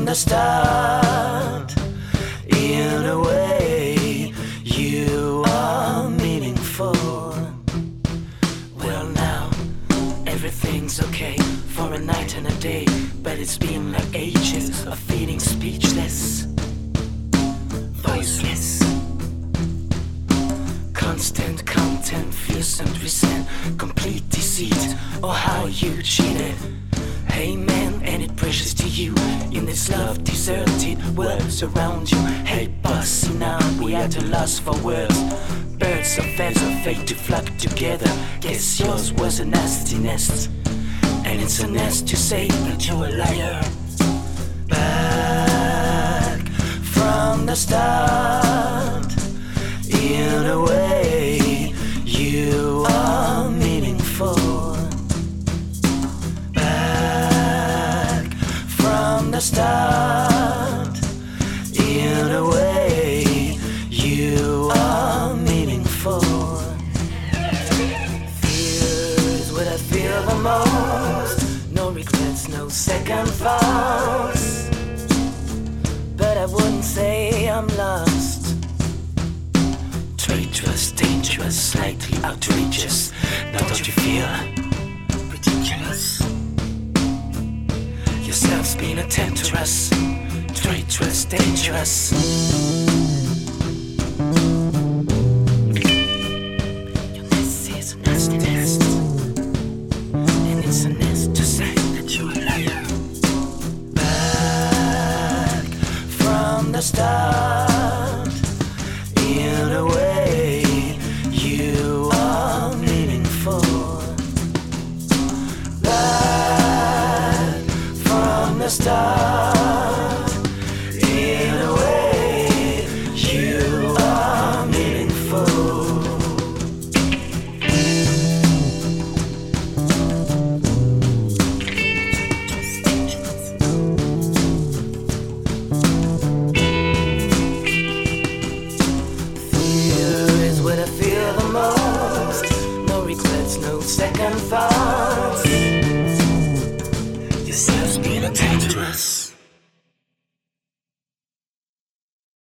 the start. In a way, you are meaningful. Well, now everything's okay for a night and a day, but it's been like ages of feeling speechless, voiceless. Constant content, fears and resent, complete deceit, or how you cheated. Hey man, any precious to you in this love deserted world around you? Hey boss, now we at a loss for words. Birds of feathers of fate to flock together. Guess yours was a nasty nest, and it's a nest to say that you're a liar. Back from the start. In a way, you are meaningful. Back from the start. In a way, you are meaningful. Fear is what I feel the most. No regrets, no second thoughts. But I wouldn't say I'm lost. Traitorous, dangerous, slightly outrageous. Now don't you feel ridiculous? Yourself's been a temptress. Traitorous, dangerous. Your nest is a nasty nest, and it's a nest to say that you're a liar. Back from the start. In a way, you are meaningful. Back from the start. In a way, you are meaningful. What I feel the most. No regrets, no second thoughts.